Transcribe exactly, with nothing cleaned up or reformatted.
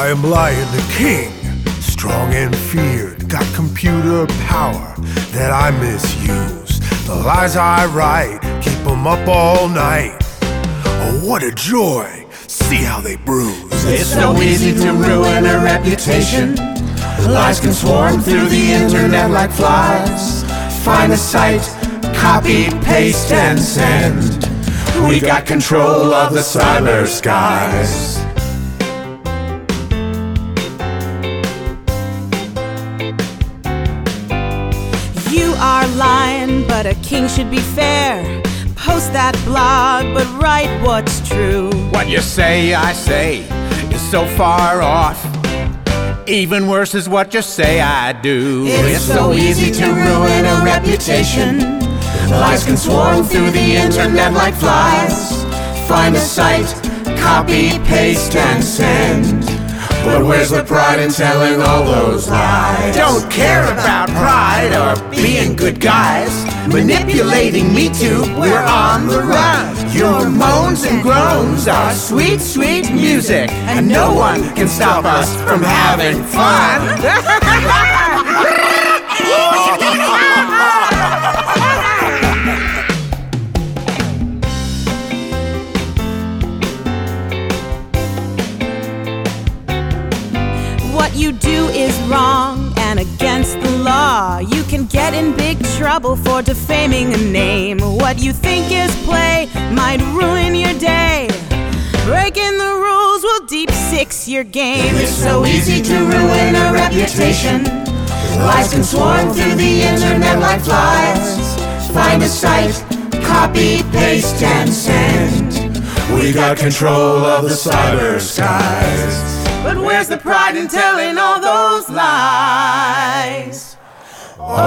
I am Lion the King, strong and feared, got computer power that I misuse. The lies I write, keep them up all night. Oh, what a joy, see how they bruise. It's so easy to ruin a reputation. Lies can swarm through the internet like flies. Find a site, copy, paste, and send. We got control of the cyber skies. You are lying, but a king should be fair. Post that blog, but write what's true. What you say, I say, is so far off. Even worse is what you say, I do. It's so easy to ruin a reputation. Lies can swarm through the internet like flies. Find a site, copy, paste, and send. But where's the pride in telling all those lies? Don't care about pride or being good guys. Manipulating me too, we're on the run. Your moans and groans are sweet, sweet music, and no one can stop us from having fun. What you do is wrong and against the law. You can get in big trouble for defaming a name. What you think is play might ruin your day. Breaking the rules will deep six your game. It's so easy to ruin a reputation. Lies can swarm through the internet like flies. Find a site, copy, paste, and send. We got control of the cyber skies. But where's the pride in telling all those lies?